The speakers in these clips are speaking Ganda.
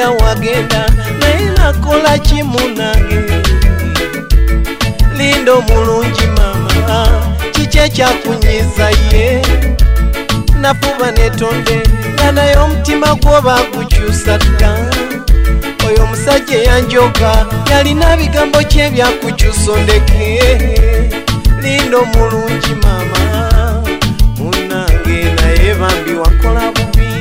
Linda wagenda naye nakola kimunange. Linda omulungi mama kiki ekyakunyiza ye? Nafuba netonde nga naye omutima gwo bagukyusa dda. Oyo omusajja eyanjoga yalina bigambo kye byakukyusa ondeke. Linda omulungi mama munange naye bambi wakola bubi.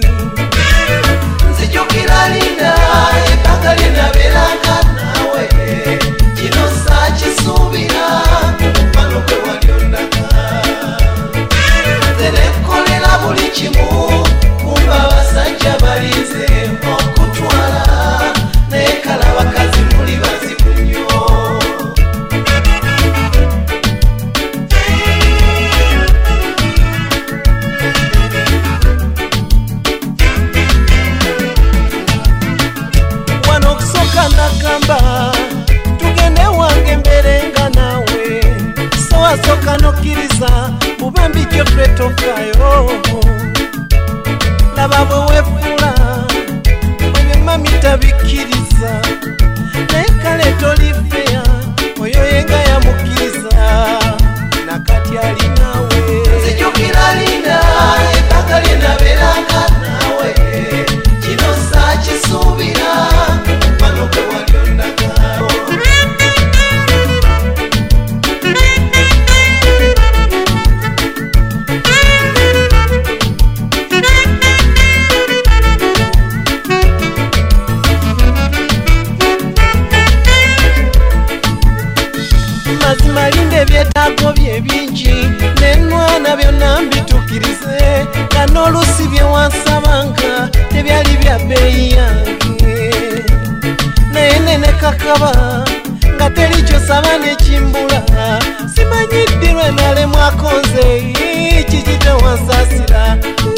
Nzijukira Linda ebbanga lye nabeeranga naawe, kino saakisuubira omupano gwe wali ondaga. Nze nekkolera buli kimu kumba abasajja balinze okutwala, naye kale abakazi muli bazibu nnyo. Wano okusooka nagamba tugende wange mbeerenga naawe, so wasooka nokkiriza bubambi gyoffe tofaayo. Laba bwe weefula oyo mami tabikkiriza, naye kale tolifeya oyo yenga yamukkiriza nakati ali naawe. Nzijukira Linda ebbanga lye nabeeranga naawe, kino saakisuubira omupano gwe wali ondaga. Mazima Linda ebyetaago bye bingi, n'enwana byonna mbituukirize, nga n'oluusi bye wansabanga tebyali bya bbeeyi yange. Naye nene kakaba nga teri kyosaba nekimbula, simanyi ddirwe nalemwako nze kiki tewansaasira.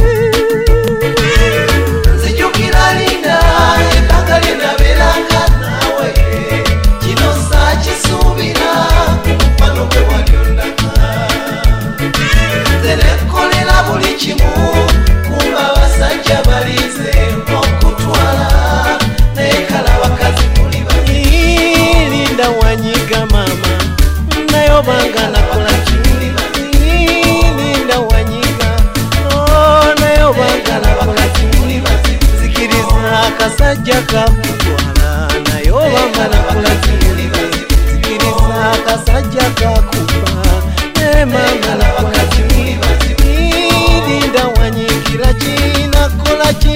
Nzijukira Linda ebbanga lye nabeeranga naawe, kino saakisuubira omupano gwe wali ondaga. Nze nekkolera buli kimu kumba abasajja balinze okutwala, naye kale abakazi muli bazibu. Linda wanyiga mama naye obanga nakola ki? Linda wanyiga naye obanga nakola ki? Zikiriza akasajja kakutwala naye obanga nakola ki? Zikiriza akasajja kakuba naye mama nakola ki? Linda wanyigira ki? Nakola ki?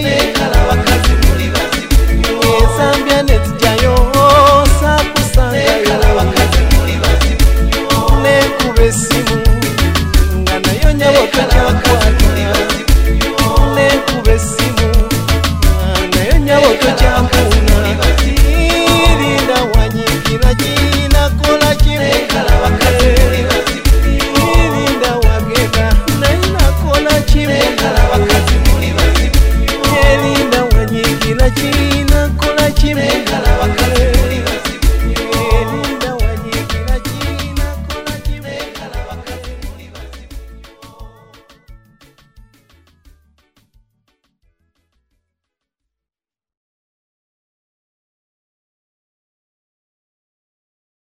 Ezambya nezijjayo saakusangayo, nekuba essimu nga nayo nyabo tokyakwata, nekuba essimu nga nayo nyabo tokyampuna. Linda wanyigira ki? Nakola ki? Linda wagenda naye nakola ki? Linda wanyigira ki? Nakola ki?